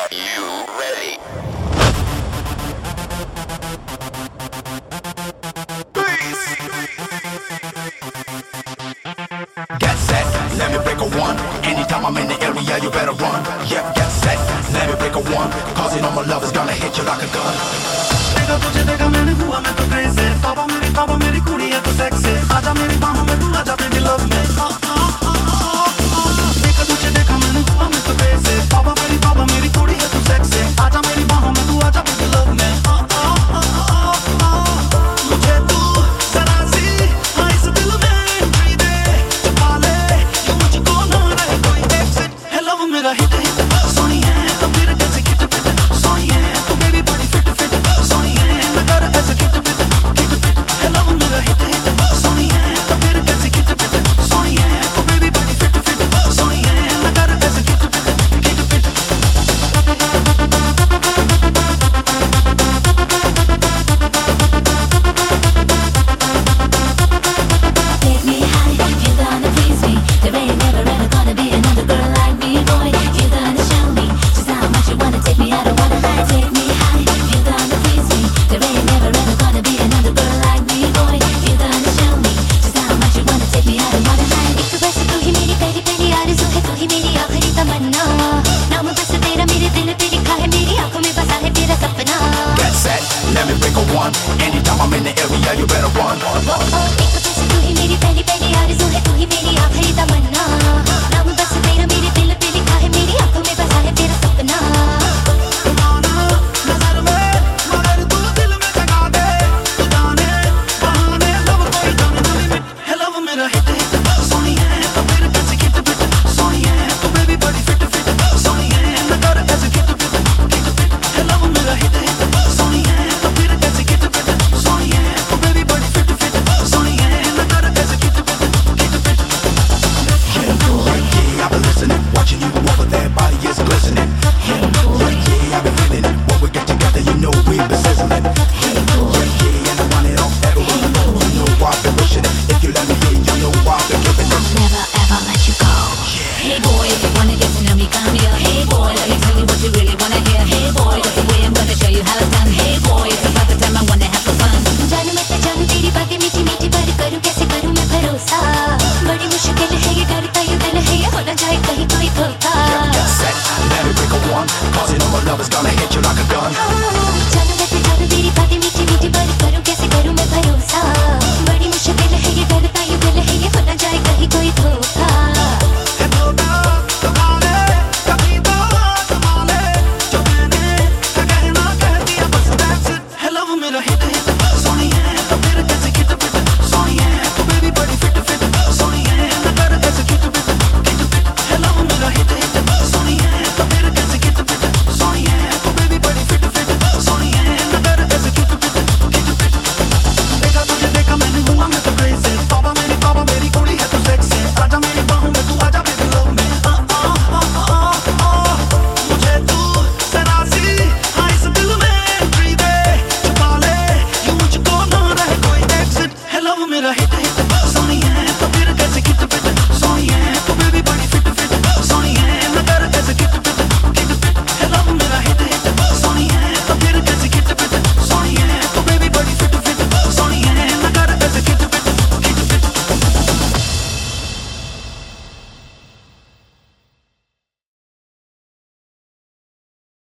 Let me break a one. Anytime I'm in the area, you better run. Yep, get set. Let me break a one. Cause you know my love is gonna hit you like a gun. देखा तुझे देखा मैंने हुआ मैं तो craze है पापा मेरी कुड़ी है तो सेक्स है आजा मेरी बाहों में तू आजा बेबी लव में देखा तुझे देखा मैंने हुआ मैं तो क्रेज़ है पापा मेरी कुड़ी है तो सेक्स है आजा मेरी बाहों में तू आजा बेबी लव में मुझे तू जरा सी इस दिल में एंट्री दे छुपा ले ये मुझको ना रहे कोई एक्सिट है लव मेरा हिट सोनी है तो फिर कैसे किट पिट सोनी है तो बेबी बड़ी फिट सोनी है मैं कर ऐसे किट पिट है लव मेरा हिट सोनी है तो फिर कैसे किट पिट सोनी है तो बेबी बड़ी फिट सोनी है मैं कर ऐसे किट पिट Take me high, you're gonna please me. There ain't never ever gonna be another girl like me, boy. You're gonna show me just how much you wanna take me. I don't wanna hide. Take me high, you're gonna please me. There ain't never ever gonna be another girl like me, boy. You're gonna show me just how much you wanna take me. I don't wanna hide. एक बस तू ही मेरी पहली पहली आरज़ू है, तू ही मेरी आखिरी तमन्ना. नाम बस तेरा मेरे दिल पे लिखा है, मेरी आँखों में बसा है तेरा सपना. Get set. Let me break a one. Anytime I'm in the area, you better run. एक बस तू ही मेरी पहली पहली आरज़ू है, तू ही मेरी आखिरी तमन्ना. नाम बस तेरा मेरे दिल पे लिखा है, मेरी आँखों में बसा है तेरा सपना. नजर में मगर तू दिल में जगा दे तू जाने बहाने लव कोई जाने ना लिमिट है लव मेरा हिट सोनी है तो फिर कैसे किट पिट सोनी है तो बेबी बड़ी फिट सोनी है मैं कर ऐसे किट पिट है लव मेरा हिट सोनी है तो फिर कैसे किट पिट सोनी है तो बेबी बड़ी फिट सोनी है मैं कर ऐसे किट पिट Yeah, I've been listening, watching you over there, body is glistening. Yeah, I've been feeling it. When we get together, you know we've been sizzling. And I want it all, everyone knows. You know I've been wishing it. If you let me in, you know I've been giving it. Never ever let you go. Hey boy, if you wanna get to know me, come here. Hey boy, let me tell you what you really wanna hear. Hey boy, that's the way I'm gonna show you how it's done. Hey boy, it's about the time I wanna have some fun. जानू मैं जानू तेरी बातें मीठी मीठी, पर करूँ कैसे करूँ मैं भरोसा. बड़ी मुश्किल है ये डरता ये दिल है ये, हो ना जाए कहीं कोई धोखा. Get set, let me break a one. Cause you know my love is gonna hit you like a gun. जानू तेरी बातें मीठी मीठी, पर करूँ कैसे करूँ मैं भरोसा. बड़ी मुश्किल है ये डरता ये दिल है ये, हो ना जाए कहीं कोई धोखा.